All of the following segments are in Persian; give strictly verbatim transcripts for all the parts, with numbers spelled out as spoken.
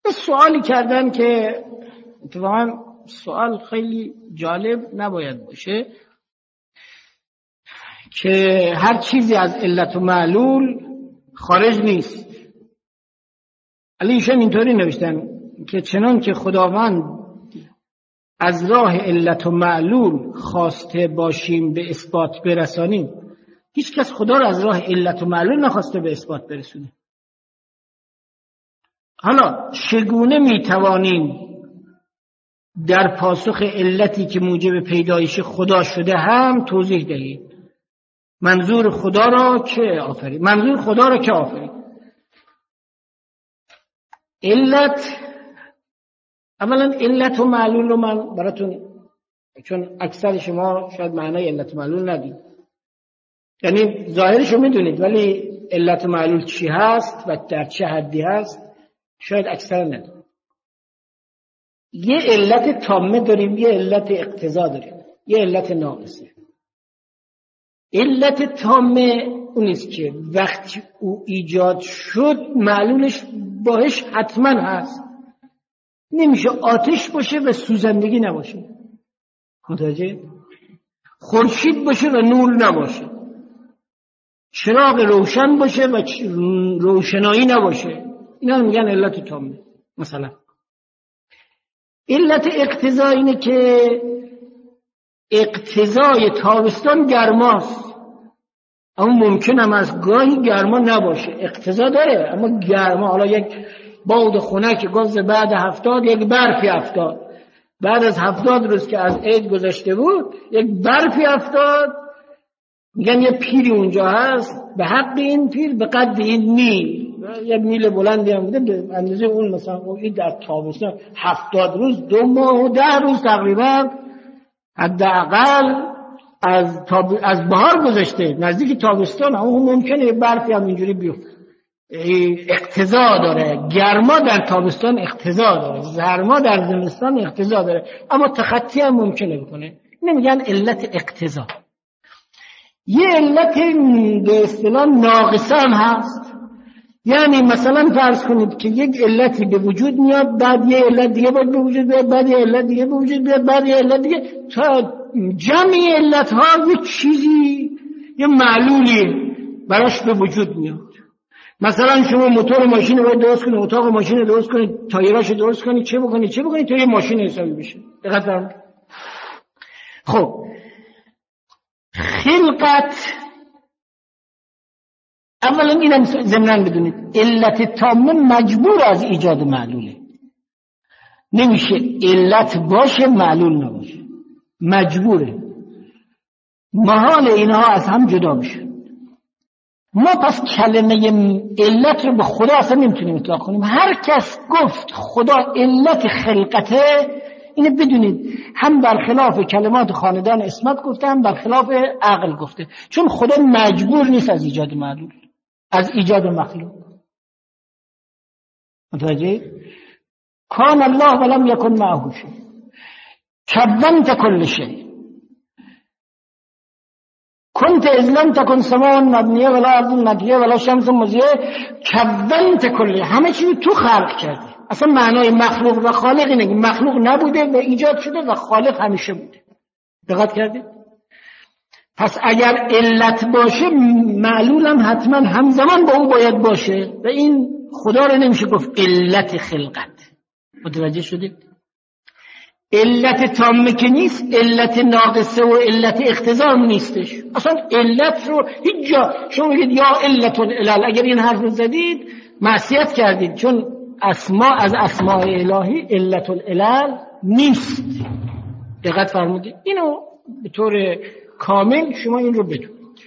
یه سوالی کردن که اتفاقا سوال خیلی جالب نباید باشه که هر چیزی از علت و معلول خارج نیست. علی ایشان اینطوری نوشتن که چنان که خداوند از راه علت و معلول خواسته باشیم به اثبات برسانیم، هیچ کس خدا رو از راه علت و معلول نخواسته به اثبات برسونه. حالا چگونه میتوانیم در پاسخ علتی که موجب پیدایش خدا شده هم توضیح دهیم؟ منظور خدا را که آفرید منظور خدا را که آفرید علت، اولا علت و معلول رو من براتون، چون اکثر شما شاید معنای علت و معلول ندید، یعنی ظاهرش رو میدونید ولی علت و معلول چی هست و در چه حدی هست شاید اکثر ندید. یه علت تامه داریم، یه علت اقتضا داریم، یه علت ناقصه. علت تامه اونیست که وقتی او ایجاد شد معلولش باش حتما هست. نمیشه آتش باشه و سوزندگی نباشه، متوجه؟ خورشید باشه و نور نباشه، چراغ روشن باشه و روشنایی نباشه، اینا میگن علت تامه. مثلا علت اقتضا اینه که اقتضای تابستان گرماست، اما ممکن هم از گاهی گرما نباشه. اقتضا داره اما گرما، حالا یک باد خنک گاز بعد هفتاد یک برفی افتاد، بعد از هفتاد روز که از عید گذشته بود یک برفی افتاد، میگن یه پیری اونجا هست، به حق این پیر به قد این میل، یک میل بلندی هم بوده به اندازه اون. مثلا این در تابستان هفتاد روز، دو ماه و ده روز تقریبا حداقل از تاب... از بهار گذشته نزدیک تابستان، اما ممکنه برفی هم اینجوری بیفته. اقتضا داره، گرما در تابستان اقتضا داره، زرما در زمستان اقتضا داره، اما تخطی هم ممکنه بکنه. نمیگن علت اقتضا. یه علت به اصطلاح ناقصه هم هست، یعنی مثلا فرض کنید که یک علتی به وجود میاد، بعد یه علت دیگه باید به وجود بیاد، بعد یه علت دیگه به وجود بیاد، بعد یه علت دیگه، تا جمعی علت ها یه چیزی، یه معلولی براش به وجود میاد. مثلا شما موتور ماشین رو درست کنید، اتاق ماشین رو درست کنید، تایرش رو درست کنید، چه بکنید چه بکنید تا یه ماشین حسابی بشه. دقت فرمایید. خب خلقت، اولا اینم ضمناً بدونید علت تامه مجبور از ایجاد معلوله. نمیشه علت باشه معلول نباشه، مجبوره. محال اینها از هم جدا بشه. ما پس کلمه علت رو به خدا اصلا نمیتونیم اطلاق کنیم. هر کس گفت خدا علت خلقته، اینه بدونید هم برخلاف کلمات خاندان اسمت گفته، هم برخلاف عقل گفته، چون خدا مجبور نیست از ایجاد معلول، از ایجاد مخلوق. متوجه؟ کان الله ولم یکن معه شیء، کونت کل شیء، کنت اذ لم تکن سماء مبنیه ولا ارض مطیه ولا شمس مضیه، کونت کل، همه چیز تو خلق کردی. اصلا معنای مخلوق و خالق اینه که مخلوق نبوده و ایجاد شده و خالق همیشه بوده. دقت کردید؟ پس اگر علت باشه معلول هم حتما همزمان با اون باید باشه و این خدا رو نمیشه گفت علت خلقت. متوجه شدید؟ علت تامه که نیست، علت ناقصه و علت اقتضا هم نیستش. اصلا علت رو هیچ جا شما میگید یا علت العلل، اگر این حرف رو زدید معصیت کردید، چون اسما از اسماء الهی علت العلل نیست. دقت فرمودید؟ اینو به طور کامل شما این رو بدونید.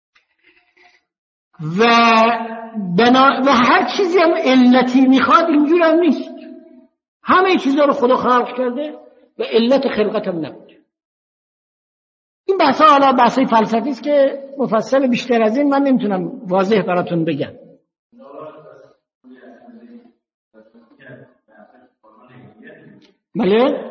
و بنا و هر چیزی هم علتی میخواد اینجور هم نیست. همه چیزا رو خدا خلق کرده و علت خلقت هم نبوده. این بحثا حالا بحثای فلسفی است که مفصل بیشتر از این من نمیتونم واضح براتون بگم. بله؟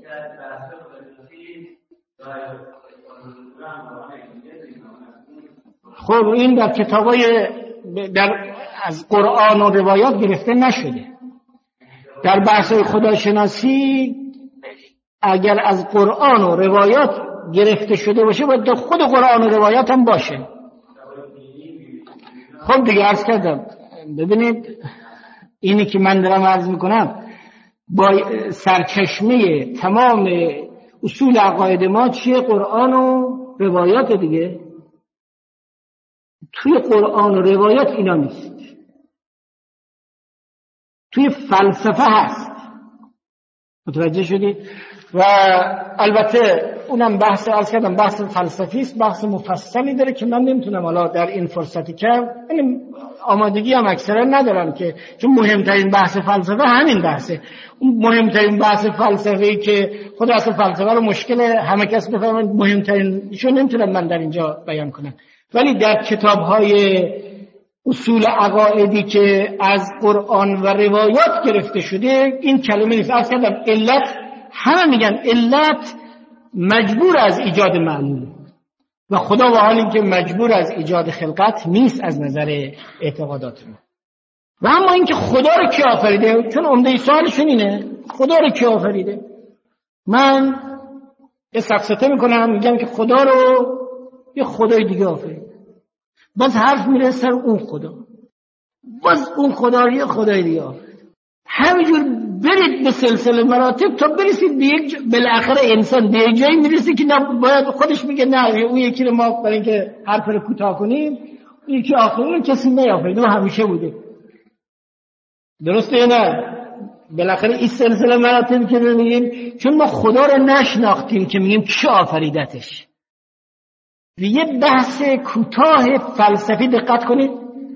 خب این در کتابای در از قرآن و روایات گرفته نشده. در بحث خداشناسی اگر از قرآن و روایات گرفته شده باشه باید در خود قرآن و روایات هم باشه. خب دیگه عرض کردم، ببینید اینی که من دارم عرض میکنم با سرچشمه تمام اصول عقاید ما چیه؟ قرآن و روایات دیگه. توی قرآن و روایات اینا نیست، توی فلسفه هست. متوجه شدید؟ و البته اونم بحث عرض کردم بحث فلسفی است، بحث مفصلی داره که من نمیتونم حالا در این فرصتی که یعنی آمادگی هم اکثرا ندارم که، چون مهمترین بحث فلسفه همین بحثه. اون مهمترین بحث فلسفی که خود اصل فلسفه رو مشکل همه کس بفهمن مهمترینشو نمیتونم من در اینجا بیان کنم، ولی در کتاب‌های اصول عقایدی که از قرآن و روایات گرفته شده این کلمه نیست. عرض کردم علت، همه میگن علت مجبور از ایجاد معلول و خدا و حال این که مجبور از ایجاد خلقت نیست از نظر اعتقادات ما. و اما اینکه خدا رو کی آفریده، چون عمده سوالشون اینه خدا رو کی آفریده. من یه سفسطه میکنم میگم که خدا رو یه خدای دیگه آفریده، باز حرف میره سر اون خدا، باز اون خدا رو یه خدای دیگه آفریده. همینجور برید به سلسله مراتب تا برسید به یک بالاخره انسان به یک جایی میرسه که نه باید خودش میگه نه اون یکی رو ما برای اینکه حرف رو کوتاه کنیم اون یکی آخری کسی نیافرید، اون همیشه بوده. درسته یا نه؟ بالاخره این سلسله مراتب که میگیم چون ما خدا رو نشناختیم که میگیم کی آفریدتش. یه بحث کوتاه فلسفی دقت کنید،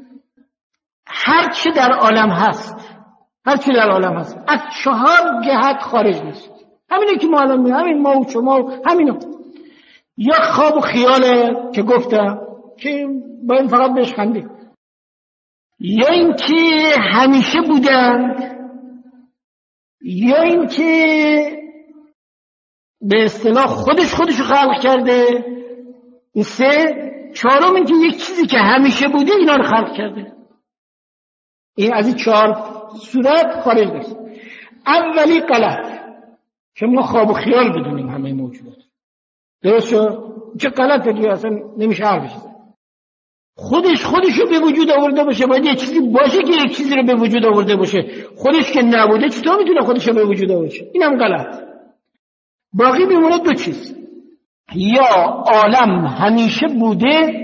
هر چی در عالم هست هر چی در عالم هست از چهار جهت خارج نیست. همینه که ما الان میگیم، همین ما و شما و همینا. یا خواب و خیاله که گفتم که باید فقط بهش خندید، یا این که همیشه بودند، یا این که به اصطلاح خودش خودشو خلق کرده. این سه. چهارم این که یک چیزی که همیشه بوده اینا رو خلق کرده. این از این چهار صورت خارج نیست. اولی غلط که ما خواب و خیال بدونیم همه موجودات. درست شد؟ چه غلطه دیگه، اصلا نمیشه حرفش زد. خودش خودشو به وجود آورده باشه، باید یه چیزی باشه که یک چیزی رو به وجود آورده باشه. خودش که نبوده چطور میتونه خودشو به وجود آورده؟ اینم غلط. باقی میمونه دو چیز، یا عالم همیشه بوده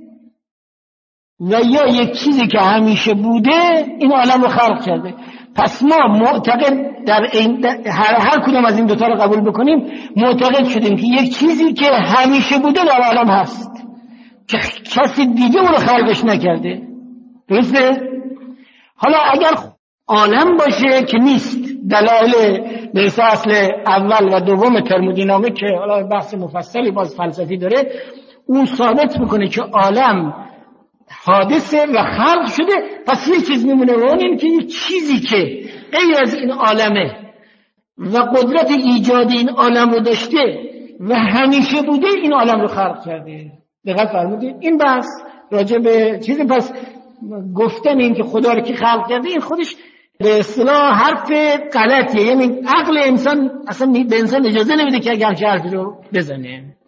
و یا یک چیزی که همیشه بوده این عالم رو خلق کرده. پس ما معتقد در, این در هر, هر کدوم از این دوتا رو قبول بکنیم معتقد شدیم که یک چیزی که همیشه بوده در عالم هست که کسی دیگه اون رو خلقش نکرده. درسته؟ حالا اگر عالم باشه که نیست، دلایل به اصل اول و دوم ترمودینامیک که حالا بحث مفصلی باز فلسفی داره اون ثابت میکنه که عالم حادثه و خلق شده. پس یه چیز میمونه و اون این که یه چیزی که غیر از این عالمه و قدرت ایجاد این عالم رو داشته و همیشه بوده این عالم رو خلق کرده. دقیق فرمودید؟ این بحث راجع به چیزی، پس گفتن این که خدا رو که خلق کرده این خودش به اصطلاح حرف غلطیه. یعنی عقل انسان اصلا به انسان اجازه نمیده که اگر چه حرفی رو بزنه.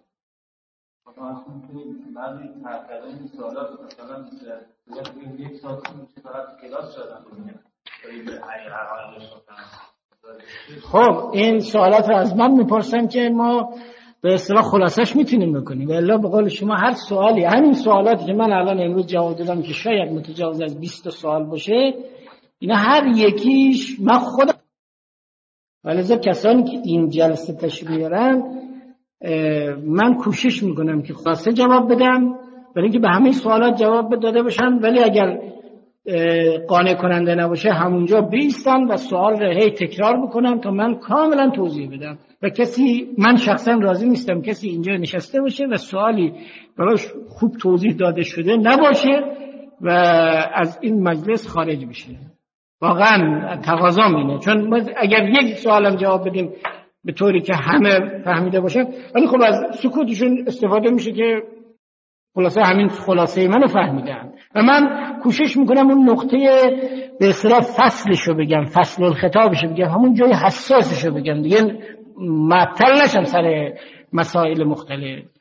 بعضی تحقیقات این سوالات مثلا یک ساعت میشه فقط کلاس شدن خب این سوالات رو از من میپرسن که ما به اصطلاح خلاصش میتونیم بکنیم. والا به قول شما هر سوالی، همین سوالاتی که من الان امروز جواب دادم که شاید متجاوز از بیست سوال باشه، اینا هر یکیش من خودم ولذا کسانی که این جلسه تشریف میارن من کوشش میکنم که خلاصه جواب بدم برای اینکه به همه سوالات جواب داده باشن، ولی اگر قانع کننده نباشه همونجا بیستن و سوال رو هی تکرار بکنم تا من کاملا توضیح بدم. و کسی، من شخصا راضی نیستم کسی اینجا نشسته باشه و سوالی براش خوب توضیح داده شده نباشه و از این مجلس خارج بشه. واقعا تقاضا اینه، چون اگر یک سوالم جواب بدیم به طوری که همه فهمیده باشه، ولی خب از سکوتشون استفاده میشه که خلاصه همین خلاصه منو فهمیدن و من کوشش میکنم اون نقطه به اصطلاح فصلشو بگم، فصل الخطابشو بگم، همون جای حساسشو بگم دیگه، معطل نشم سر مسائل مختلف.